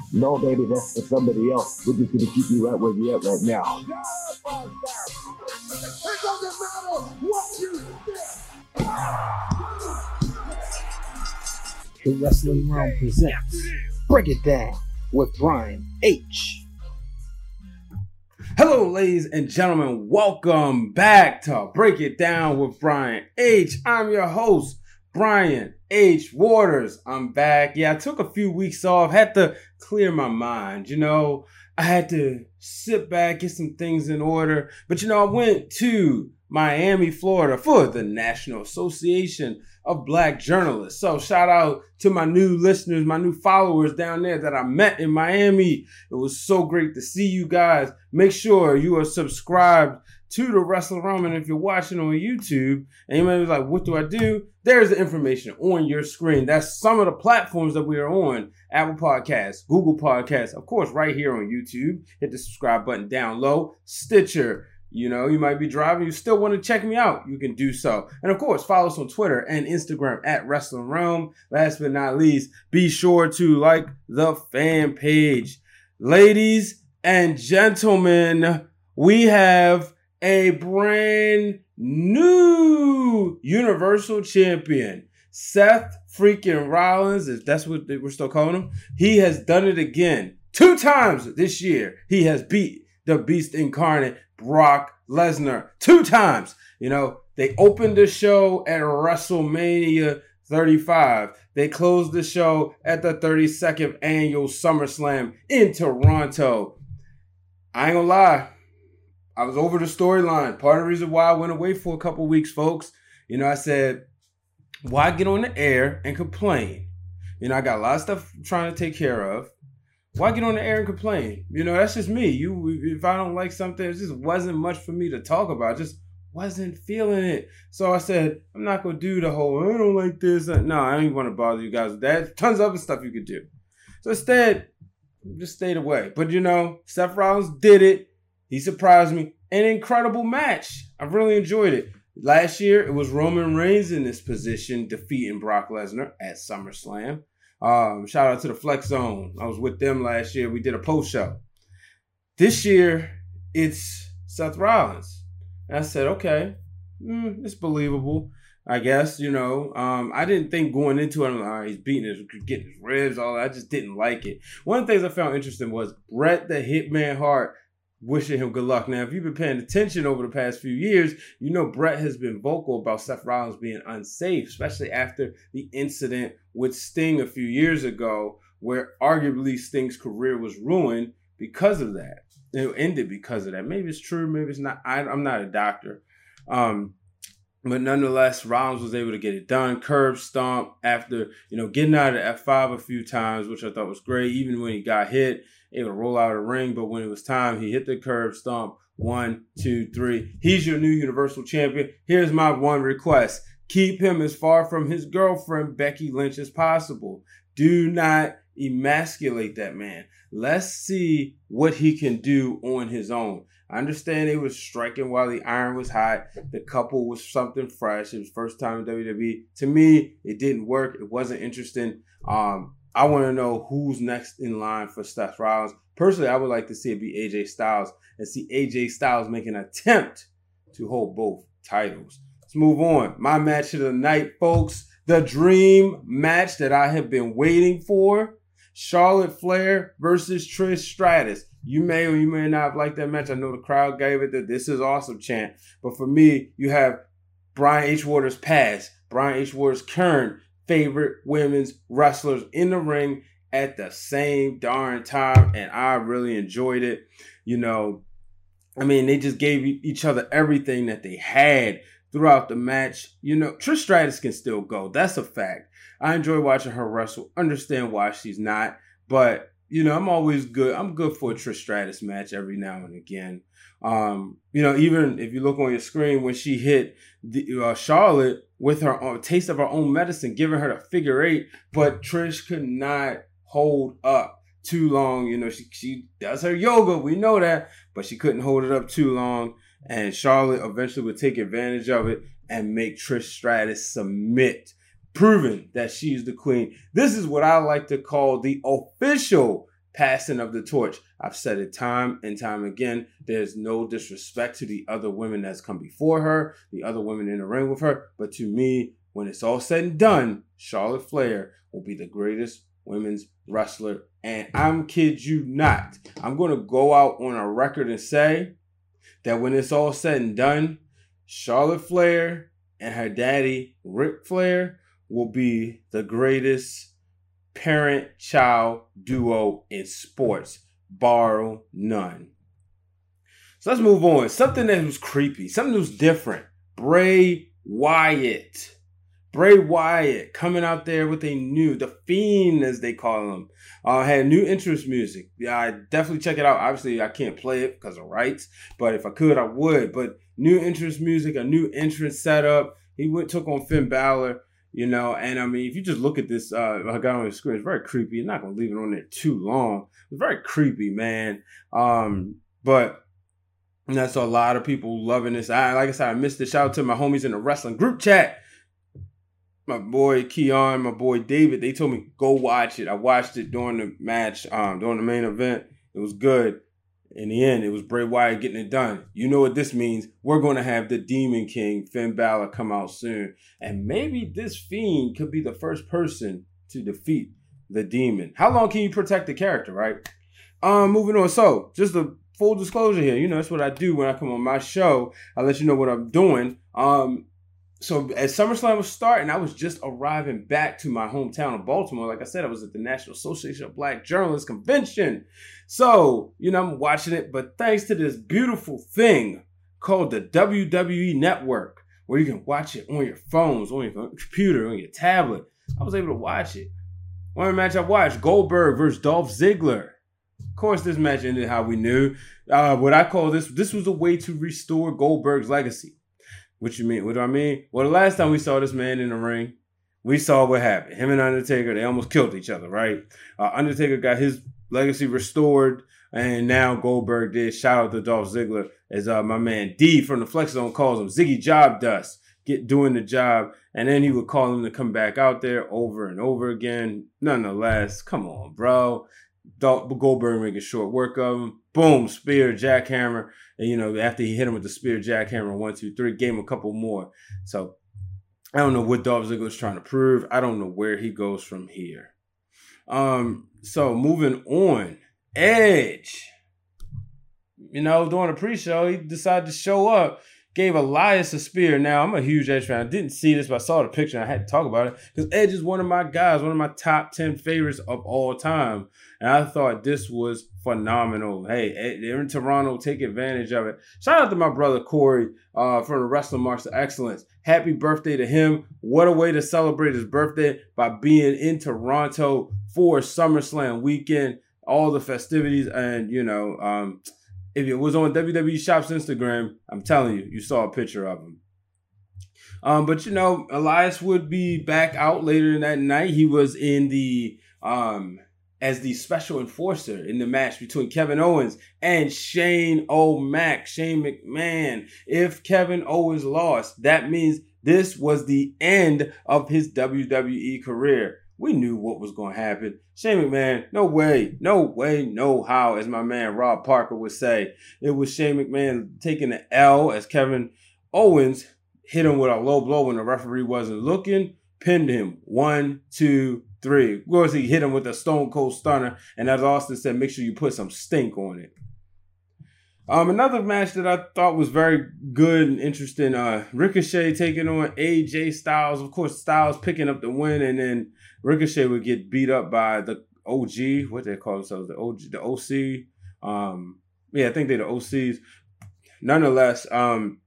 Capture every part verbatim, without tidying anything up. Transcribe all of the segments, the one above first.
No, baby, that's for somebody else. We're just gonna keep you right where you're at right now. It doesn't matter what you think. The Wrestling Realm presents Break It Down with Brian H. Hello, ladies and gentlemen. Welcome back to Break It Down with Brian H. I'm your host, Brian H. Waters. I'm back. Yeah, I took a few weeks off. Had to clear my mind. You know, I had to sit back, get some things in order. But, you know, I went to Miami, Florida for the National Association of Black Journalists. So shout out to my new listeners, my new followers down there that I met in Miami. It was so great to see you guys. Make sure you are subscribed to the Wrestling Realm. And if you're watching on YouTube and you may be like, what do I do? There's the information on your screen. That's some of the platforms that we are on. Apple Podcasts, Google Podcasts, of course, right here on YouTube. Hit the subscribe button down low. Stitcher. You know, you might be driving, you still want to check me out, you can do so. And of course, follow us on Twitter and Instagram at Wrestling Realm. Last but not least, be sure to like the fan page. Ladies and gentlemen, we have a brand new Universal Champion, Seth freaking Rollins, if that's what we're still calling him. He has done it again. Two times this year, he has beat the Beast Incarnate, Brock Lesnar, two times. You know, they opened the show at WrestleMania thirty-five. They closed the show at the thirty-second annual SummerSlam in Toronto. I ain't gonna lie, I was over the storyline. Part of the reason why I went away for a couple weeks, folks, you know, I said, why get on the air and complain? You know, I got a lot of stuff I'm trying to take care of. Why get on the air and complain? You know, that's just me. You, if I don't like something, it just wasn't much for me to talk about. I just wasn't feeling it. So I said, I'm not going to do the whole, I don't like this. No, I don't want to bother you guys with that. Tons of other stuff you could do. So instead, just stayed away. But, you know, Seth Rollins did it. He surprised me. An incredible match. I really enjoyed it. Last year, it was Roman Reigns in this position, defeating Brock Lesnar at SummerSlam. Um, shout out to the Flex Zone. I was with them last year. We did a post show. This year, it's Seth Rollins. And I said, okay, mm, it's believable, I guess. You know, um, I didn't think going into it, I'm like, all right, he's beating his, getting his ribs, all that. I just didn't like it. One of the things I found interesting was Bret the Hitman Hart wishing him good luck. Now, if you've been paying attention over the past few years, you know Bret has been vocal about Seth Rollins being unsafe, especially after the incident with Sting a few years ago, where arguably Sting's career was ruined because of that. It ended because of that. Maybe it's true, maybe it's not. I, I'm not a doctor. Um, but nonetheless, Rollins was able to get it done. Curb stomp after, you know, getting out of F five a few times, which I thought was great. Even when he got hit, able to roll out of the ring. But when it was time, he hit the curb stomp. One, two, three. He's your new Universal Champion. Here's my one request. Keep him as far from his girlfriend, Becky Lynch, as possible. Do not emasculate that man. Let's see what he can do on his own. I understand they was striking while the iron was hot. The couple was something fresh. It was first time in W W E. To me, it didn't work. It wasn't interesting. Um, I want to know who's next in line for Seth Rollins. Personally, I would like to see it be A J Styles and see A J Styles make an attempt to hold both titles. Let's move on. My match of the night, folks. The dream match that I have been waiting for. Charlotte Flair versus Trish Stratus. You may or you may not have liked that match. I know the crowd gave it the "This is awesome" chant. But for me, you have Brian H. Waters past, Brian H. Waters current favorite women's wrestlers in the ring at the same darn time. And I really enjoyed it. You know, I mean, they just gave each other everything that they had throughout the match. You know, Trish Stratus can still go. That's a fact. I enjoy watching her wrestle. Understand why she's not. But, you know, I'm always good. I'm good for a Trish Stratus match every now and again. Um, you know, even if you look on your screen when she hit the, uh, Charlotte with her own taste of her own medicine, giving her the figure eight, but Trish could not hold up too long. You know, she, she does her yoga. We know that, but she couldn't hold it up too long. And Charlotte eventually would take advantage of it and make Trish Stratus submit, proving that she's the queen. This is what I like to call the official passing of the torch. I've said it time and time again. There's no disrespect to the other women that's come before her, the other women in the ring with her. But to me, when it's all said and done, Charlotte Flair will be the greatest women's wrestler. And I'm kid you not. I'm going to go out on a record and say that when it's all said and done, Charlotte Flair and her daddy, Ric Flair, will be the greatest parent-child duo in sports, bar none. So let's move on. Something that was creepy, something that was different. Bray Wyatt. Bray Wyatt coming out there with a new, the Fiend as they call him, uh, had new entrance music. Yeah, I definitely check it out. Obviously, I can't play it because of rights, but if I could, I would. But new entrance music, a new entrance setup. He went took on Finn Balor, you know, and I mean, if you just look at this, uh, I got on the screen, it's very creepy. You're not going to leave it on there too long. It's very creepy, man. Um, but that's a lot of people loving this. I, like I said, I missed it. Shout out to my homies in the wrestling group chat. My boy Keon, my boy David, they told me, go watch it. I watched it during the match, um, during the main event. It was good. In the end, it was Bray Wyatt getting it done. You know what this means. We're going to have the Demon King, Finn Balor, come out soon. And maybe this Fiend could be the first person to defeat the Demon. How long can you protect the character, right? Um, moving on. So, just a full disclosure here. You know, that's what I do when I come on my show. I let you know what I'm doing. Um, So as SummerSlam was starting, I was just arriving back to my hometown of Baltimore. Like I said, I was at the National Association of Black Journalists Convention. So, you know, I'm watching it. But thanks to this beautiful thing called the W W E Network, where you can watch it on your phones, on your computer, on your tablet, I was able to watch it. One match I watched, Goldberg versus Dolph Ziggler. Of course, this match ended how we knew. Uh, what I call this, this was a way to restore Goldberg's legacy. What you mean? What do I mean? Well, the last time we saw this man in the ring, we saw what happened. Him and Undertaker, they almost killed each other, right? Uh, Undertaker got his legacy restored, and now Goldberg did. Shout out to Dolph Ziggler, as uh, my man D from the Flex Zone calls him, Ziggy Job Dust, get doing the job. And then he would call him to come back out there over and over again. Nonetheless, come on, bro. Dolph Goldberg making short work of him. Boom, spear, jackhammer. And, you know, after he hit him with the spear, jackhammer, one, two, three, gave him a couple more. So, I don't know what Dolph Ziggler is trying to prove. I don't know where he goes from here. Um, so, moving on. Edge. You know, during the pre-show, he decided to show up. Gave Elias a spear. Now, I'm a huge Edge fan. I didn't see this, but I saw the picture and I had to talk about it. Because Edge is one of my guys, one of my top ten favorites of all time. And I thought this was phenomenal. Hey, they're in Toronto. Take advantage of it. Shout out to my brother Corey uh, from the Wrestling Marks of Excellence. Happy birthday to him. What a way to celebrate his birthday by being in Toronto for SummerSlam weekend. All the festivities and, you know, um, if it was on W W E Shop's Instagram, I'm telling you, you saw a picture of him. Um, but, you know, Elias would be back out later in that night. He was in the, um, as the special enforcer in the match between Kevin Owens and Shane O'Mac, Shane McMahon. If Kevin Owens lost, that means this was the end of his W W E career. We knew what was going to happen. Shane McMahon, no way, no way, no how, as my man Rob Parker would say. It was Shane McMahon taking the L as Kevin Owens hit him with a low blow when the referee wasn't looking, pinned him. One, two, three. Of course, he hit him with a Stone Cold Stunner, and as Austin said, make sure you put some stink on it. Um, another match that I thought was very good and interesting, uh, Ricochet taking on A J Styles. Of course, Styles picking up the win, and then Ricochet would get beat up by the O G, what they call themselves, the O G, the O C. Um, yeah, I think they're the O Cs. Nonetheless, um,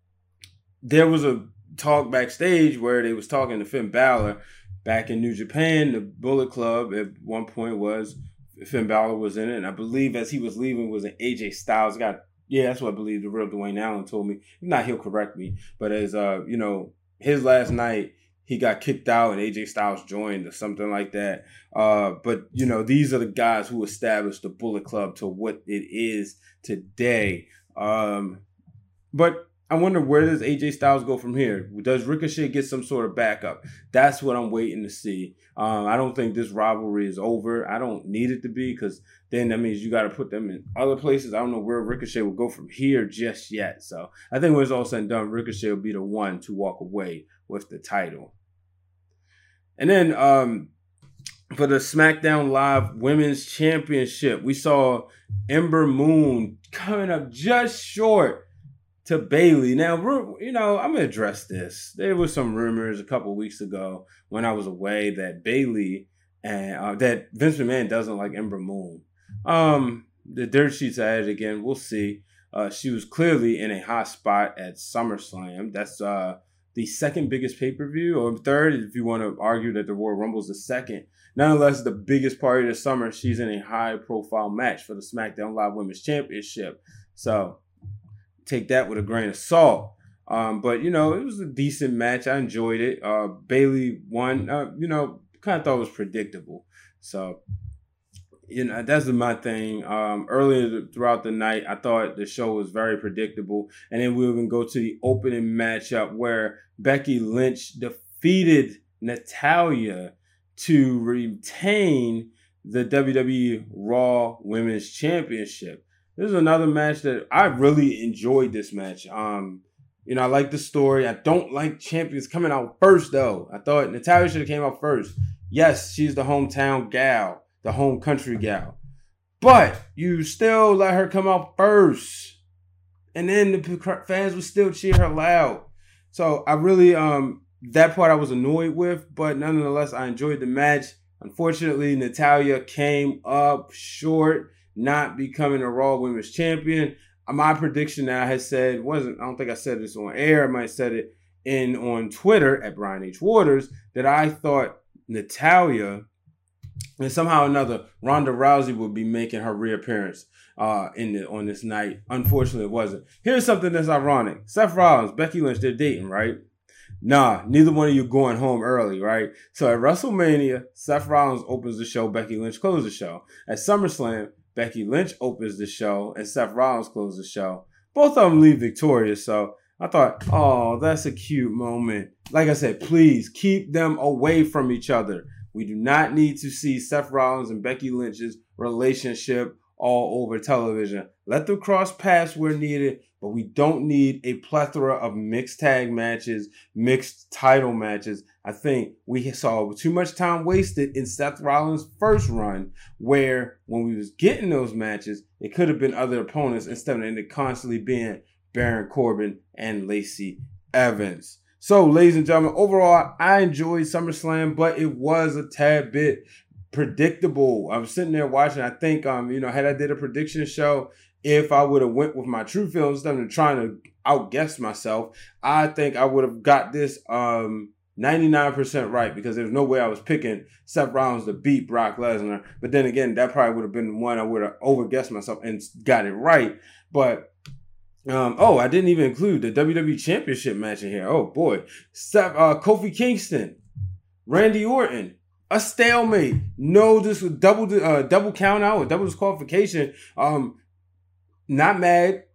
there was a talk backstage where they was talking to Finn Balor back in New Japan. The Bullet Club at one point was Finn Balor was in it, and I believe as he was leaving was an A J Styles. Got yeah, that's what I believe the real Dwayne Allen told me. If not, he'll correct me. But as uh, you know, his last night he got kicked out and A J Styles joined or something like that. Uh, but you know, these are the guys who established the Bullet Club to what it is today. Um, but I wonder, where does A J Styles go from here? Does Ricochet get some sort of backup? That's what I'm waiting to see. Um, I don't think this rivalry is over. I don't need it to be, because then that means you got to put them in other places. I don't know where Ricochet will go from here just yet. So I think when it's all said and done, Ricochet will be the one to walk away with the title. And then um, for the SmackDown Live Women's Championship, we saw Ember Moon coming up just short to Bayley. Now, you know, I'm going to address this. There was some rumors a couple weeks ago when I was away that Bayley and uh, that Vince McMahon doesn't like Ember Moon. Um, the dirt sheets are at it again. We'll see. Uh, she was clearly in a hot spot at SummerSlam. That's uh, the second biggest pay-per-view, or third, if you want to argue that the Royal Rumble is the second. Nonetheless, the biggest party of the summer, she's in a high-profile match for the SmackDown Live Women's Championship. So take that with a grain of salt. Um, but, you know, it was a decent match. I enjoyed it. Uh, Bayley won. Uh, you know, kind of thought it was predictable. So, you know, that's my thing. Um, earlier throughout the night, I thought the show was very predictable. And then we were going to go to the opening matchup where Becky Lynch defeated Natalya to retain the W W E Raw Women's Championship. This is another match that I really enjoyed. This match. Um, you know, I like the story. I don't like champions coming out first, though. I thought Natalya should have came out first. Yes, she's the hometown gal, the home country gal. But you still let her come out first. And then the fans would still cheer her loud. So I really, um, that part I was annoyed with. But nonetheless, I enjoyed the match. Unfortunately, Natalya came up short, not becoming a Raw Women's Champion. My prediction that I had said wasn't, I don't think I said this on air. I might have said it in on Twitter at Brian H. Waters, that I thought Natalya and somehow or another Ronda Rousey would be making her reappearance uh, in the, on this night. Unfortunately, it wasn't. Here's something that's ironic. Seth Rollins, Becky Lynch, they're dating, right? Nah, neither one of you going home early, right? So at WrestleMania, Seth Rollins opens the show, Becky Lynch closes the show. At SummerSlam, Becky Lynch opens the show and Seth Rollins closes the show. Both of them leave victorious, so I thought, oh, that's a cute moment. Like I said, please keep them away from each other. We do not need to see Seth Rollins and Becky Lynch's relationship all over television. Let them cross paths where needed, but we don't need a plethora of mixed tag matches, mixed title matches. I think we saw too much time wasted in Seth Rollins' first run, where when we was getting those matches, it could have been other opponents instead of it constantly being Baron Corbin and Lacey Evans. So, ladies and gentlemen, overall, I enjoyed SummerSlam, but it was a tad bit predictable. I was sitting there watching. I think, um, you know, had I did a prediction show, if I would have went with my true feelings instead of trying to outguess myself, I think I would have got this um ninety-nine percent right, because there's no way I was picking Seth Rollins to beat Brock Lesnar. But then again, that probably would have been the one I would have overguessed myself and got it right. But Um, oh, I didn't even include the W W E Championship match in here. Oh boy, Seth, uh, Kofi Kingston, Randy Orton, a stalemate. No, this was double, uh, double count out or double disqualification. Um, not mad.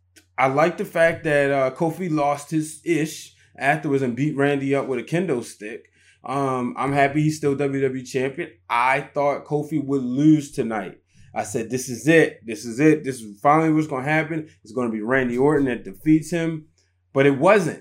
I like the fact that uh, Kofi lost his ish afterwards and beat Randy up with a kendo stick. Um, I'm happy he's still W W E champion. I thought Kofi would lose tonight. I said, this is it. This is it. This is finally what's going to happen. It's going to be Randy Orton that defeats him. But it wasn't.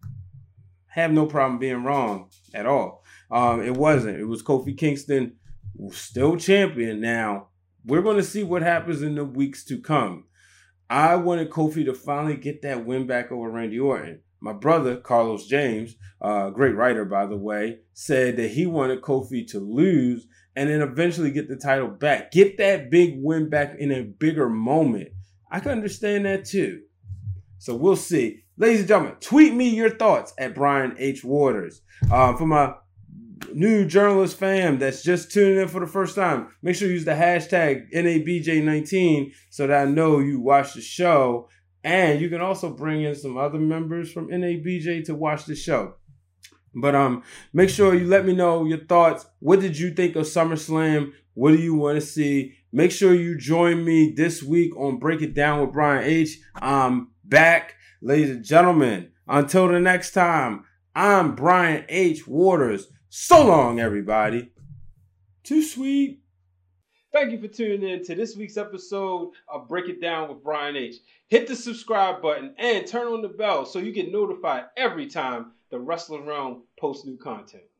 Have no problem being wrong at all. Um, it wasn't. It was Kofi Kingston, still champion. Now, we're going to see what happens in the weeks to come. I wanted Kofi to finally get that win back over Randy Orton. My brother, Carlos James, a uh, great writer, by the way, said that he wanted Kofi to lose and then eventually get the title back. Get that big win back in a bigger moment. I can understand that too. So we'll see. Ladies and gentlemen, tweet me your thoughts at Brian H. Waters. Uh, for my new journalist fam that's just tuning in for the first time, make sure you use the hashtag N A B J nineteen so that I know you watch the show. And you can also bring in some other members from N A B J to watch the show. But um, make sure you let me know your thoughts. What did you think of SummerSlam? What do you want to see? Make sure you join me this week on Break It Down with Brian H. I'm back. Ladies and gentlemen, until the next time, I'm Brian H. Waters. So long, everybody. Too sweet. Thank you for tuning in to this week's episode of Break It Down with Brian H. Hit the subscribe button and turn on the bell so you get notified every time the Wrestling Realm posts new content.